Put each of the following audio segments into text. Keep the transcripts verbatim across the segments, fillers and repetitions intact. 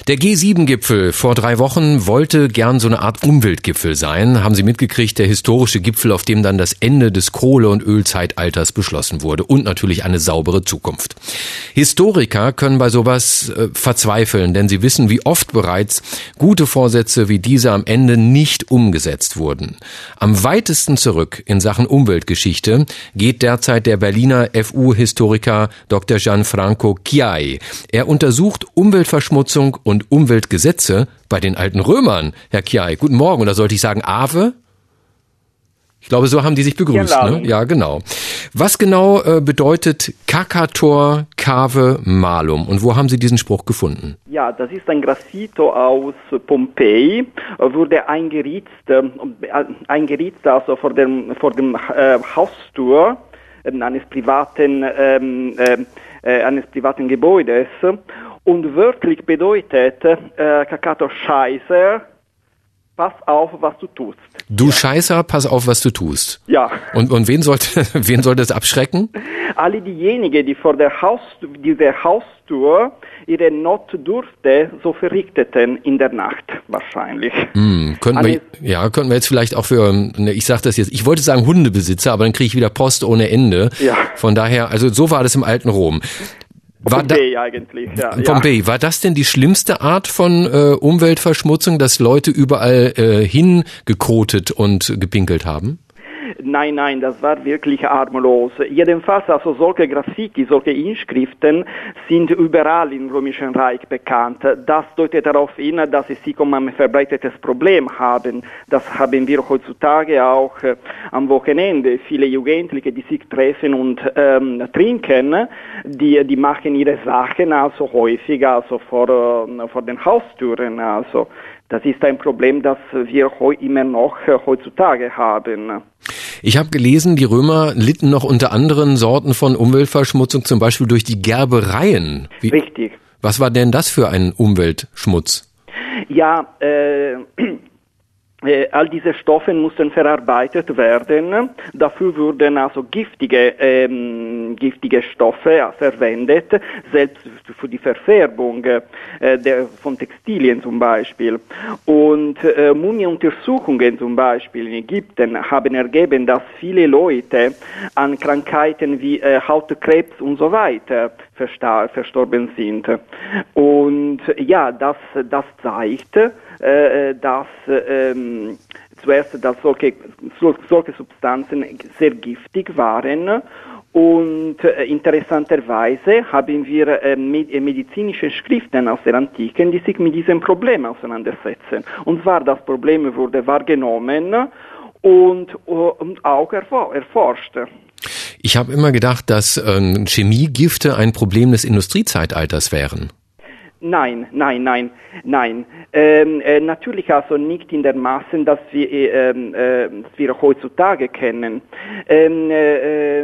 Der G sieben Gipfel vor drei Wochen wollte gern so eine Art Umweltgipfel sein. Haben Sie mitgekriegt, der historische Gipfel, auf dem dann das Ende des Kohle- und Ölzeitalters beschlossen wurde und natürlich eine saubere Zukunft. Historiker können bei sowas äh, verzweifeln, denn sie wissen, wie oft bereits gute Vorsätze wie diese am Ende nicht umgesetzt wurden. Am weitesten zurück in Sachen Umweltgeschichte geht derzeit der Berliner F U-Historiker Doktor Gianfranco Chiai. Er untersucht Umweltverschmutzung und Umweltgesetze bei den alten Römern. Herr Chiai, guten Morgen. Oder sollte ich sagen Ave? Ich glaube, so haben die sich begrüßt. Genau. Ne? Ja, genau. Was genau äh, bedeutet Cacator Cave Malum und wo haben Sie diesen Spruch gefunden? Ja, das ist ein Graffito aus Pompeji, wurde eingeritzt, äh, eingeritzt also vor dem, vor dem äh, Haustür äh, eines privaten, ähm, äh, eines privaten Gebäudes und wörtlich bedeutet äh, Cacator Scheiße, pass auf, was du tust. Du ja. Scheißer, pass auf, was du tust. Ja. Und, und wen sollte, wen soll das abschrecken? Alle diejenigen, die vor der Haus, dieser Haustür ihre Not durfte, so verrichteten in der Nacht wahrscheinlich. Hm, könnten wir, ja, könnten wir jetzt vielleicht auch für, ich sage das jetzt, ich wollte sagen Hundebesitzer, aber dann kriege ich wieder Post ohne Ende. Ja. Von daher, also so war das im alten Rom. War Pompeji da, eigentlich, ja. Pompeji, ja. War das denn die schlimmste Art von äh, Umweltverschmutzung, dass Leute überall äh, hingekotet und gepinkelt haben? Nein, nein, das war wirklich harmlos. Jedenfalls, also solche Graffiti, solche Inschriften sind überall im Römischen Reich bekannt. Das deutet darauf hin, dass sie sich um ein verbreitetes Problem haben. Das haben wir heutzutage auch äh, am Wochenende. Viele Jugendliche, die sich treffen und ähm, trinken, die, die machen ihre Sachen also häufig also vor, äh, vor den Haustüren. Also das ist ein Problem, das wir heu immer noch äh, heutzutage haben. Ich habe gelesen, die Römer litten noch unter anderen Sorten von Umweltverschmutzung, zum Beispiel durch die Gerbereien. Wie, Richtig. Was war denn das für ein Umweltschmutz? Ja, äh, äh, all diese Stoffe mussten verarbeitet werden. Dafür wurden also giftige, ähm, giftige Stoffe verwendet, selbst für die Verfärbung äh, der, von Textilien zum Beispiel. Und äh, Mumienuntersuchungen zum Beispiel in Ägypten haben ergeben, dass viele Leute an Krankheiten wie äh, Hautkrebs und so weiter verstar- verstorben sind. Und ja, das, das zeigt, äh, dass ähm, zuerst, dass solche, solche Substanzen sehr giftig waren. Und äh, interessanterweise haben wir äh, med- medizinische Schriften aus der Antike, die sich mit diesem Problem auseinandersetzen. Und zwar das Problem wurde wahrgenommen und, und auch erfor- erforscht. Ich habe immer gedacht, dass äh, Chemiegifte ein Problem des Industriezeitalters wären. Nein, nein, nein, nein. Ähm, äh, natürlich also nicht in der Masse, dass wir, äh, äh, dass wir heutzutage kennen. Ähm, äh, äh,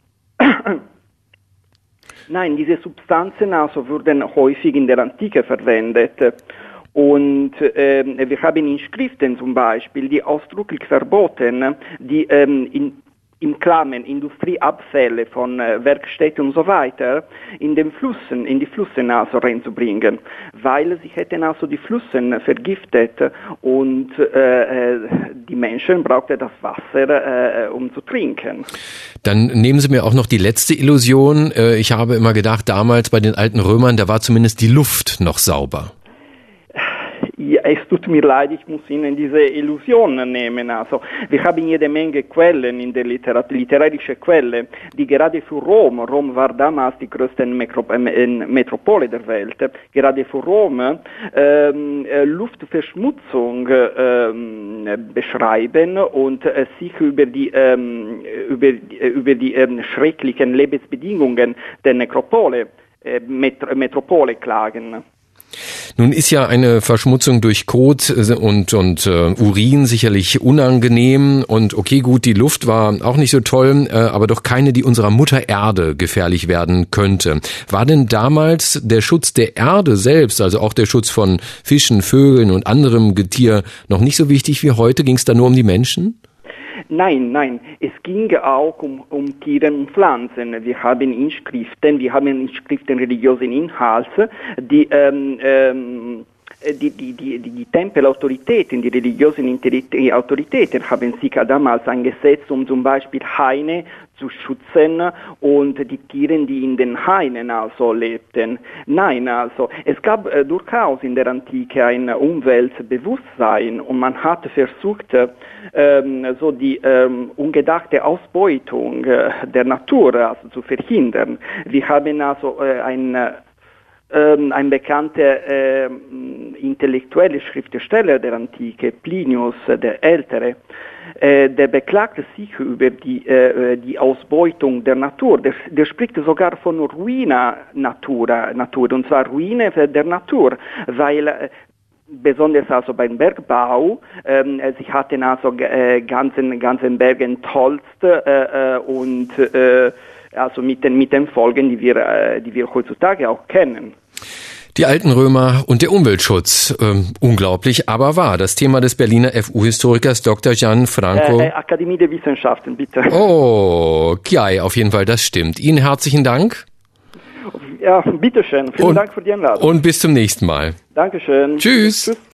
Nein, diese Substanzen also wurden häufig in der Antike verwendet. Und äh, wir haben Inschriften zum Beispiel, die ausdrücklich verboten, die ähm, in in Klammern Industrieabfälle von äh, Werkstätten und so weiter in den Flüssen, in die Flüsse also reinzubringen, weil sie hätten also die Flüsse vergiftet und äh, die Menschen brauchten das Wasser, äh, um zu trinken. Dann nehmen Sie mir auch noch die letzte Illusion. Ich habe immer gedacht, damals bei den alten Römern, da war zumindest die Luft noch sauber. Ja, es tut mir leid, ich muss Ihnen diese Illusionen nehmen. Also, wir haben jede Menge Quellen in der Literat- literarische Quellen, die gerade für Rom, Rom war damals die größte Metro- äh, Metropole der Welt, gerade für Rom ähm, äh, Luftverschmutzung ähm, beschreiben und äh, sich über die, ähm, über, äh, über die ähm, schrecklichen Lebensbedingungen der Nekropole, äh, Met- Metropole klagen. Nun ist ja eine Verschmutzung durch Kot und, und uh, Urin sicherlich unangenehm und okay, gut, die Luft war auch nicht so toll, äh, aber doch keine, die unserer Mutter Erde gefährlich werden könnte. War denn damals der Schutz der Erde selbst, also auch der Schutz von Fischen, Vögeln und anderem Getier noch nicht so wichtig wie heute? Ging es da nur um die Menschen? Nein, nein, es ging auch um, um Tiere und Pflanzen. Wir haben Inschriften, wir haben Inschriften religiösen Inhalts, die ähm, ähm, Die, die, die, die Tempelautoritäten, die religiösen Autoritäten haben sich damals eingesetzt, um zum Beispiel Haine zu schützen und die Tiere, die in den Hainen also lebten. Nein, also es gab äh, durchaus in der Antike ein Umweltbewusstsein und man hat versucht, ähm, so die ähm, ungedachte Ausbeutung äh, der Natur also zu verhindern. Wir haben also äh, ein Ein bekannter äh, intellektueller Schriftsteller der Antike, Plinius der Ältere, äh, der beklagte sich über die, äh, die Ausbeutung der Natur. Der, der spricht sogar von Ruina Natura, Natur, und zwar Ruine der Natur, weil äh, besonders also beim Bergbau, ähm, sie hatten also äh, ganzen, ganzen Bergen Holz äh, und äh, also mit den, mit den Folgen, die wir, äh, die wir heutzutage auch kennen. Die alten Römer und der Umweltschutz. Ähm, unglaublich, aber wahr. Das Thema des Berliner F U-Historikers Doktor Gianfranco. Äh, Akademie der Wissenschaften, bitte. Oh, Chiai, auf jeden Fall, das stimmt. Ihnen herzlichen Dank. Ja, bitteschön. Vielen und, Dank für die Einladung. Und bis zum nächsten Mal. Dankeschön. Tschüss. Tschüss.